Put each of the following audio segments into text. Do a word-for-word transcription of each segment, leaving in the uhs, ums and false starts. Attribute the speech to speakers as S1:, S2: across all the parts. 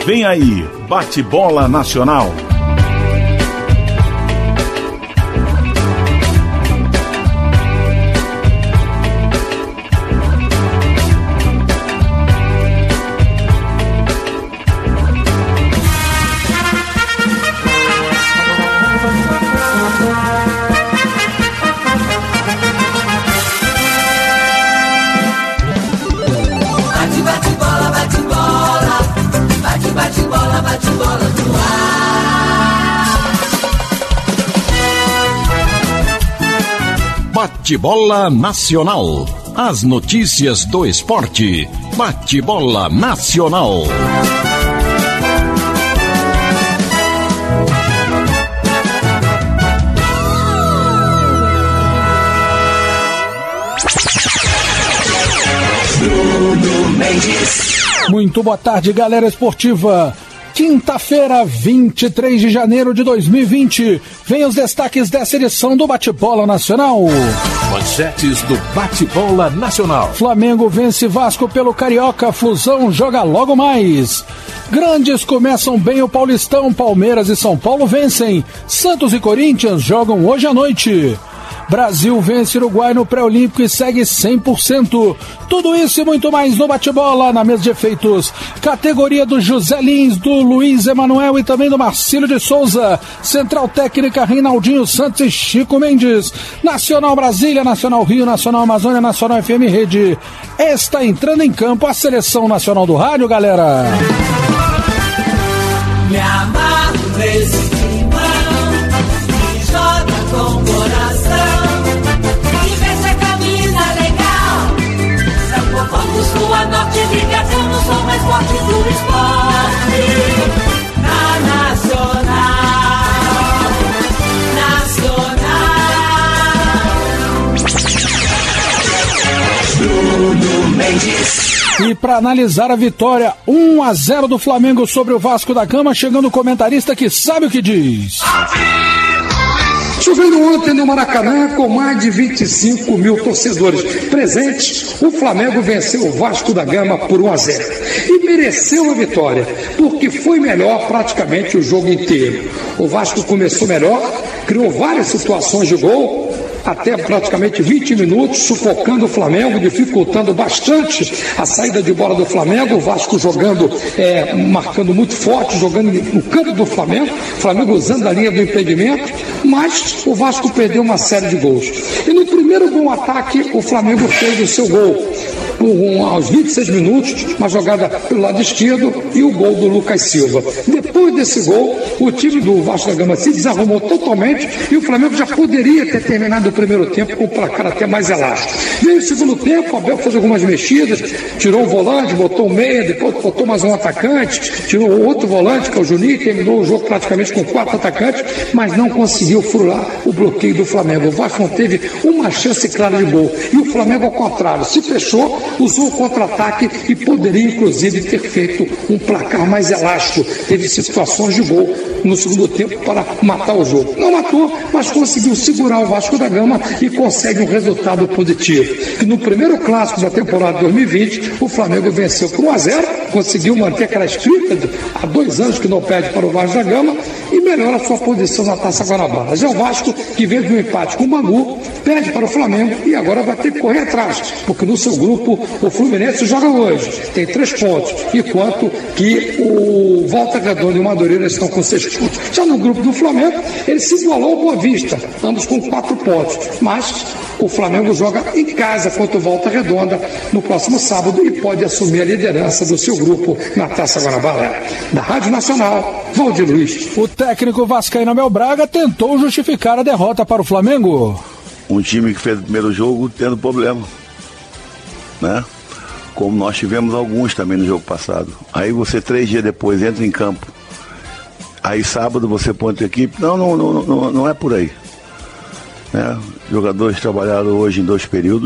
S1: Vem aí, Bate-Bola Nacional.
S2: Bate-Bola Nacional. As notícias do esporte. Bate-Bola Nacional.
S3: Muito boa tarde, galera esportiva. Quinta-feira, vinte e três de janeiro de dois mil e vinte. Vem os destaques dessa edição do Bate-Bola Nacional.
S1: Manchetes do Bate-Bola Nacional.
S3: Flamengo vence Vasco pelo Carioca, Flusão joga logo mais. Grandes começam bem o Paulistão, Palmeiras e São Paulo vencem. Santos e Corinthians jogam hoje à noite. Brasil vence Uruguai no pré-olímpico e segue cem por cento. Tudo isso e muito mais no Bate-Bola, na mesa de efeitos. Categoria do José Lins, do Luiz Emanuel e também do Marcílio de Souza. Central técnica Reinaldinho Santos e Chico Mendes. Nacional Brasília, Nacional Rio, Nacional Amazônia, Nacional F M Rede. Está entrando em campo a Seleção Nacional do Rádio, galera.
S4: Me amarro nesse timão, me joga com o coração. Sul, norte, ligação, sou mais forte do esporte. Na Nacional, Nacional. Bruno Mendes.
S3: E para analisar a vitória um a zero do Flamengo sobre o Vasco da Gama, chegando o comentarista que sabe o que diz.
S5: Chovendo ontem no Maracanã com mais de vinte e cinco mil torcedores presentes, o Flamengo venceu o Vasco da Gama por um a zero. E mereceu a vitória, porque foi melhor praticamente o jogo inteiro. O Vasco começou melhor, criou várias situações de gol, até praticamente vinte minutos, sufocando o Flamengo, dificultando bastante a saída de bola do Flamengo. O Vasco jogando, é, marcando muito forte, jogando no campo do Flamengo, o Flamengo usando a linha do impedimento, mas o Vasco perdeu uma série de gols. E no primeiro bom ataque, o Flamengo fez o seu gol. Um, aos vinte e seis minutos, uma jogada pelo lado esquerdo e o gol do Lucas Silva. Depois desse gol, o time do Vasco da Gama se desarrumou totalmente e o Flamengo já poderia ter terminado o primeiro tempo com o placar até mais elástico. Veio o segundo tempo, o Abel fez algumas mexidas, tirou o volante, botou o meia, depois botou mais um atacante, tirou outro volante, que é o Juninho, e terminou o jogo praticamente com quatro atacantes, mas não conseguiu furar o bloqueio do Flamengo. O Vasco não teve uma chance clara de gol. E o Flamengo, ao contrário, se fechou, usou o contra-ataque e poderia, inclusive, ter feito um placar mais elástico. Teve situações de gol no segundo tempo para matar o jogo. Não matou, mas conseguiu segurar o Vasco da Gama e consegue um resultado positivo. E no primeiro clássico da temporada dois mil e vinte, o Flamengo venceu por um a zero, conseguiu manter aquela escrita de, há dois anos que não perde para o Vasco da Gama e melhora a sua posição na Taça Guanabara. Já o Vasco, que veio de um empate com o Bangu, perde para o Flamengo e agora vai ter que correr atrás, porque no seu grupo o Fluminense joga hoje, tem três pontos, enquanto que o Volta Redonda e o Madureira estão com seis pontos. Já no grupo do Flamengo, ele se igualou ao Boa Vista, ambos com quatro pontos, mas o Flamengo joga em casa contra o Volta Redonda no próximo sábado e pode assumir a liderança do seu grupo na Taça Guanabara. Da Rádio Nacional, Valdir Luiz.
S3: O técnico vascaíno Abel Braga tentou justificar a derrota para o Flamengo.
S6: Um time que fez o primeiro jogo tendo problema, né? Como nós tivemos alguns também no jogo passado. Aí você, três dias depois, entra em campo. Aí sábado você põe a tua equipe. Não, não, não, não, não é por aí, né? Jogadores trabalharam hoje em dois períodos.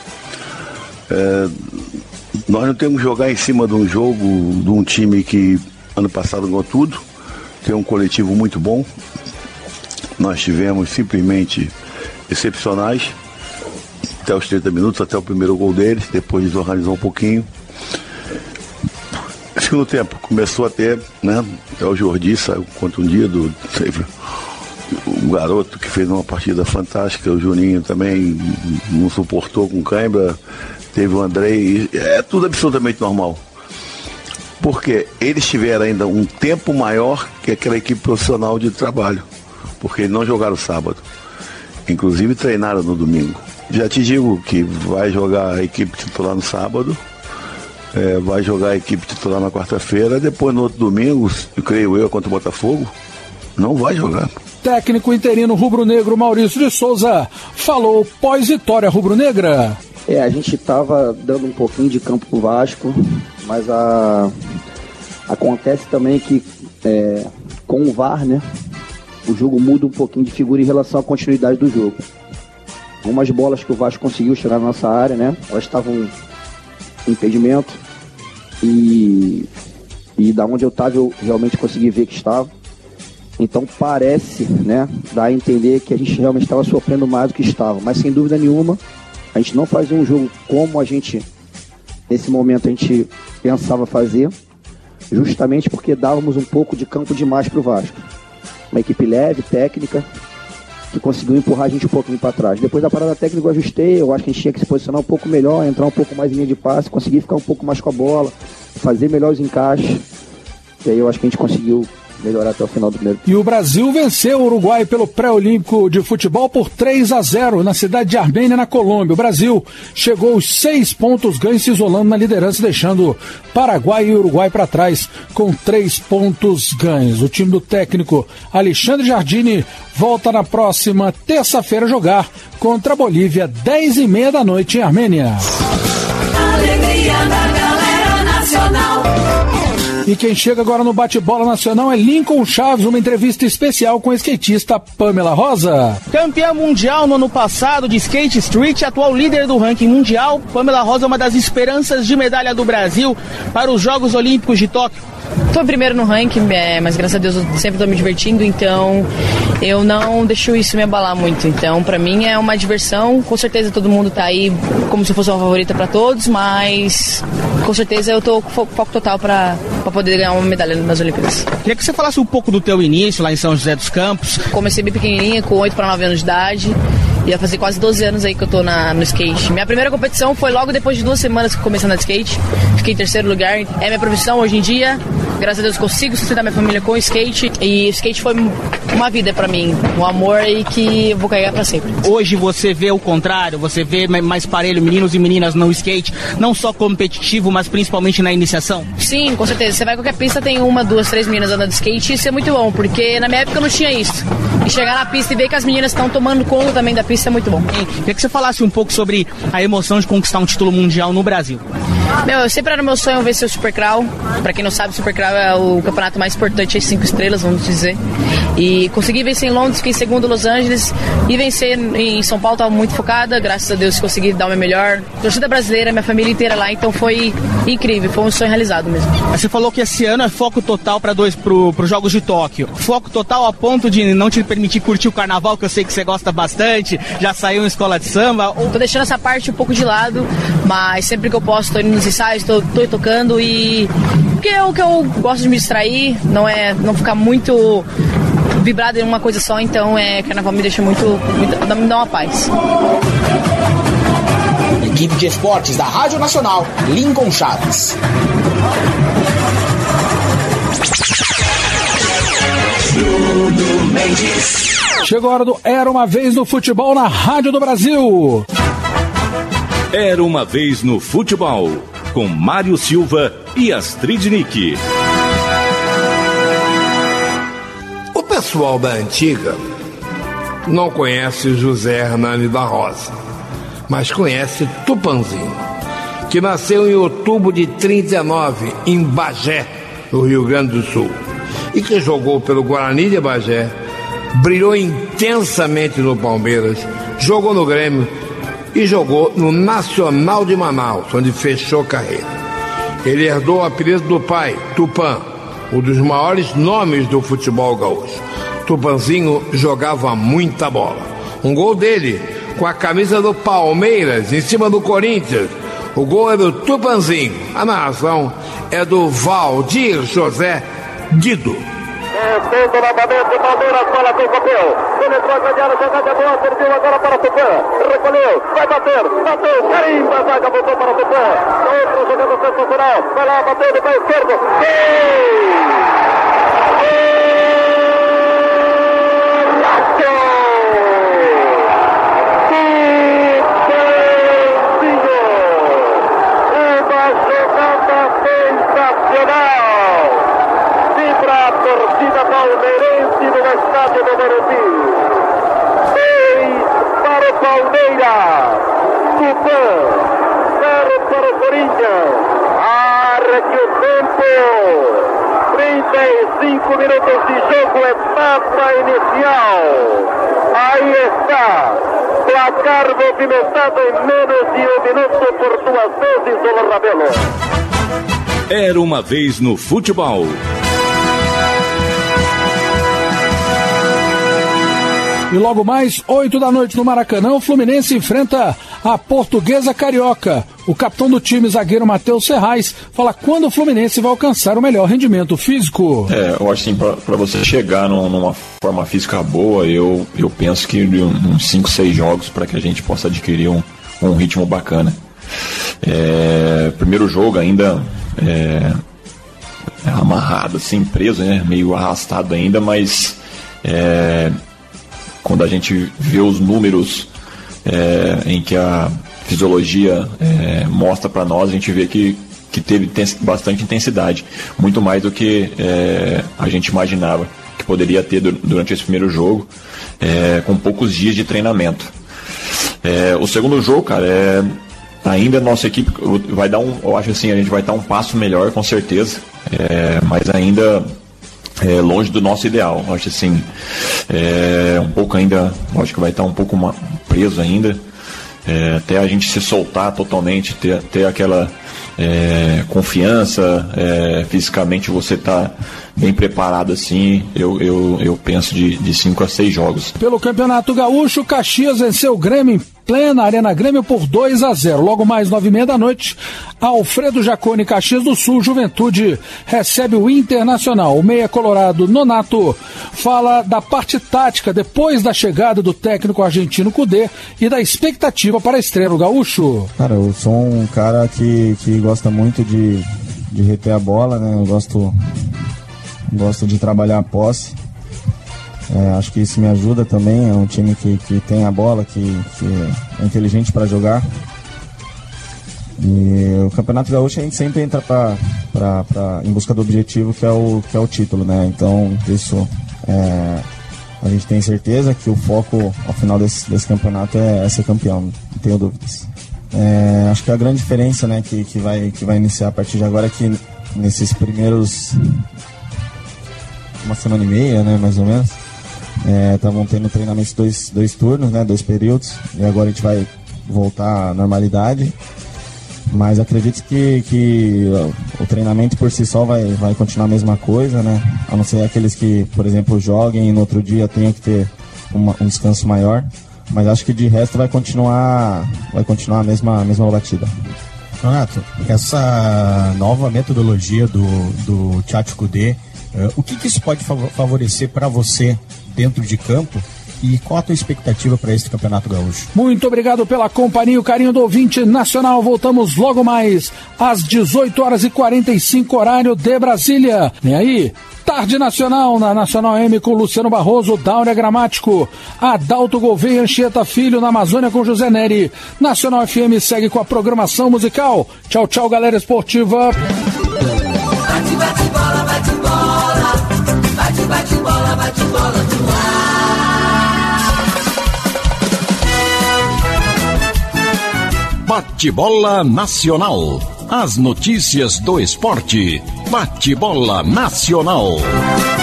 S6: É, nós não temos que jogar em cima de um jogo, de um time que ano passado ganhou tudo. Tem um coletivo muito bom. Nós tivemos simplesmente excepcionais até os trinta minutos, até o primeiro gol deles. Depois desorganizou um pouquinho. segundo tempo começou a ter, né? É o Jordi saiu contundido, teve o garoto que fez uma partida fantástica, o Juninho também não suportou com cãibra, teve o Andrei, é tudo absolutamente normal. Porque eles tiveram ainda um tempo maior que aquela equipe profissional de trabalho, porque eles não jogaram sábado, inclusive treinaram no domingo. Já te digo que vai jogar a equipe titular no sábado, é, vai jogar a equipe titular na quarta-feira, depois no outro domingo, eu creio eu, contra o Botafogo, não vai jogar.
S3: Técnico interino rubro-negro Maurício de Souza falou pós-vitória rubro-negra.
S7: É, a gente estava dando um pouquinho de campo pro Vasco, mas a... acontece também que é, com o V A R, né, o jogo muda um pouquinho de figura em relação à continuidade do jogo. Algumas bolas que o Vasco conseguiu chegar na nossa área, né, elas estavam em impedimento e, e da onde eu estava eu realmente consegui ver que estava. Então parece, né, dar a entender que a gente realmente estava sofrendo mais do que estava, mas sem dúvida nenhuma a gente não fazia um jogo como a gente, nesse momento, a gente pensava fazer, justamente porque dávamos um pouco de campo demais para o Vasco. Uma equipe leve, técnica, que conseguiu empurrar a gente um pouquinho para trás. Depois da parada técnica eu ajustei, eu acho que a gente tinha que se posicionar um pouco melhor, entrar um pouco mais em linha de passe, conseguir ficar um pouco mais com a bola, fazer melhores encaixes. E aí eu acho que a gente conseguiu melhorar até o final do primeiro.
S3: E o Brasil venceu o Uruguai pelo pré-olímpico de futebol por três a zero na cidade de Armênia, na Colômbia. O Brasil chegou aos seis pontos ganhos, se isolando na liderança, deixando Paraguai e Uruguai para trás com três pontos ganhos. O time do técnico Alexandre Jardine volta na próxima terça-feira jogar contra a Bolívia, dez e meia da noite em Armênia.
S4: Alegria da galera nacional.
S3: E quem chega agora no Bate-Bola Nacional é Lincoln Chaves, uma entrevista especial com a skatista Pamela Rosa.
S8: Campeã mundial no ano passado de skate street, atual líder do ranking mundial, Pamela Rosa é uma das esperanças de medalha do Brasil para os Jogos Olímpicos de Tóquio.
S9: Tô primeiro no ranking, é, mas graças a Deus eu sempre tô me divertindo, então eu não deixo isso me abalar muito. Então, pra mim é uma diversão. Com certeza todo mundo tá aí como se fosse uma favorita pra todos, mas com certeza eu tô com foco, foco total pra, pra poder ganhar uma medalha nas Olimpíadas.
S8: Queria que você falasse um pouco do teu início lá em São José dos Campos.
S9: Comecei bem pequenininha, com oito para nove anos de idade. Ia fazer quase doze anos aí que eu tô na, no skate. Minha primeira competição foi logo depois de duas semanas que eu comecei a andar de skate. Fiquei em terceiro lugar. É minha profissão hoje em dia. Graças a Deus consigo sustentar minha família com skate. E skate foi uma vida pra mim. Um amor e que eu vou carregar pra sempre.
S8: Hoje você vê o contrário. Você vê mais parelho meninos e meninas no skate. Não só competitivo, mas principalmente na iniciação.
S9: Sim, com certeza. Você vai a qualquer pista, tem uma, duas, três meninas andando de skate. E isso é muito bom, porque na minha época não tinha isso. E chegar na pista e ver que as meninas estão tomando conta também da pista, isso é muito bom.
S8: Queria que você falasse um pouco sobre a emoção de conquistar um título mundial no Brasil.
S9: Meu, eu sempre era meu sonho vencer o Supercrawl. Pra quem não sabe, o Supercrawl é o campeonato mais importante, as cinco estrelas, vamos dizer. E consegui vencer em Londres, fiquei em segundo em Los Angeles. E vencer em São Paulo, estava muito focada. Graças a Deus consegui dar o meu melhor. Torcida brasileira, minha família inteira lá, então foi incrível, foi um sonho realizado mesmo.
S8: Você falou que esse ano é foco total para dois pro, pro Jogos de Tóquio. Foco total a ponto de não te permitir curtir o carnaval, que eu sei que você gosta bastante. Já saiu em escola de samba.
S9: Tô deixando essa parte um pouco de lado, mas sempre que eu posso tô indo nos ensaios, tô, tô tocando e... Porque é o que eu gosto de me distrair, não é não ficar muito vibrado em uma coisa só, então é, carnaval me deixa muito, muito me dá uma paz.
S10: Equipe de esportes da Rádio Nacional, Lincoln Chaves.
S3: Chegou a hora do Era Uma Vez no Futebol na Rádio do Brasil.
S1: Era Uma Vez no Futebol, com Mário Silva e Astrid Nick.
S5: O pessoal da antiga não conhece José Hernani da Rosa, mas conhece Tupanzinho, que nasceu em outubro de trinta e nove em Bagé, no Rio Grande do Sul, e que jogou pelo Guarani de Bagé, brilhou intensamente no Palmeiras, jogou no Grêmio e jogou no Nacional de Manaus, onde fechou carreira. Ele herdou o apelido do pai, Tupã, um dos maiores nomes do futebol gaúcho. Tupanzinho jogava muita bola. Um gol dele, com a camisa do Palmeiras, em cima do Corinthians. O gol é do Tupanzinho. A narração é do Valdir José Guido.
S11: Tendo novamente, Palmeiras, bola com o Copel. Penetrou a grande área, jogada boa, serviu agora para o Tupã. Recolheu, vai bater, bateu, carimba, a zaga voltou para o Tupã. Outro jogador sensacional, vai lá, bateu do pé esquerdo. Gol! Uma jogada sensacional. Vibra a torcida palmeirense no estádio do Morumbi. Seis para o Palmeiras. Tupã. Zero para o Corinthians. Arreque o tempo. trinta e cinco minutos de jogo, etapa inicial. Aí está. Placar movimentado em menos de um minuto por duas vezes o Rabelo.
S1: Era uma vez no futebol.
S3: E logo mais, oito da noite no Maracanã, o Fluminense enfrenta a Portuguesa Carioca. O capitão do time, zagueiro Matheus Serrais, fala quando o Fluminense vai alcançar o melhor rendimento físico.
S12: É, eu acho assim, para você chegar num, numa forma física boa, eu, eu penso que uns cinco, seis jogos para que a gente possa adquirir um, um ritmo bacana. É, primeiro jogo ainda é, é amarrado, assim, preso, né, meio arrastado ainda, mas é, quando a gente vê os números é, em que a fisiologia é, mostra para nós, a gente vê que, que teve bastante intensidade, muito mais do que é, a gente imaginava que poderia ter durante esse primeiro jogo, é, com poucos dias de treinamento. É, o segundo jogo, cara, é, ainda a nossa equipe vai dar um, eu acho assim, a gente vai dar um passo melhor, com certeza, é, mas ainda é longe do nosso ideal. Eu acho assim, é, um pouco ainda, eu acho que vai estar um pouco uma, preso ainda, é, até a gente se soltar totalmente, ter, ter aquela é, confiança, é, fisicamente você tá bem preparado assim, eu, eu, eu penso de, de cinco a seis jogos.
S3: Pelo Campeonato Gaúcho, Caxias venceu o Grêmio em plena Arena Grêmio por dois a zero. Logo mais nove e meia da noite, Alfredo Jaconi, Caxias do Sul, Juventude recebe o Internacional. O meia colorado Nonato fala da parte tática depois da chegada do técnico argentino Cudê e da expectativa para a estreia no Gaúcho.
S13: Cara, eu sou um cara que, que gosta muito de, de reter a bola, né? Eu gosto, gosto de trabalhar a posse. É, acho que isso me ajuda também. É um time que, que tem a bola, que, que é inteligente para jogar. E o Campeonato Gaúcho a gente sempre entra pra, pra, pra, em busca do objetivo, que é o, que é o título, né? Então, isso é, a gente tem certeza que o foco ao final desse, desse campeonato é, é ser campeão, não tenho dúvidas. É, acho que a grande diferença, né, que, que, vai, que vai iniciar a partir de agora é que nesses primeiros uma semana e meia, né, mais ou menos, estavam é, tendo treinamentos dois, dois turnos, né, dois períodos, e agora a gente vai voltar à normalidade, mas acredito que, que o treinamento por si só vai, vai continuar a mesma coisa, né, a não ser aqueles que, por exemplo, joguem e no outro dia tenham que ter uma, um descanso maior, mas acho que de resto vai continuar, vai continuar a mesma, a mesma batida.
S14: Renato, essa nova metodologia do, do Tchatcho Kudê, uh, o que, que isso pode favorecer para você dentro de campo e qual a tua expectativa para esse Campeonato Gaúcho?
S3: Muito obrigado pela companhia e o carinho do ouvinte nacional. Voltamos logo mais às dezoito horas e quarenta e cinco, horário de Brasília. Vem aí, Tarde Nacional na Nacional M com Luciano Barroso, Dáurea Gramático, Adalto Gouveia, Anchieta Filho na Amazônia com José Neri. Nacional F M segue com a programação musical. Tchau, tchau, galera esportiva.
S4: Bate, bate, bola, bate, bola. Bate, bate, bola, bate, bola no ar.
S2: Bate-bola Nacional. As notícias do esporte. Bate-bola Nacional.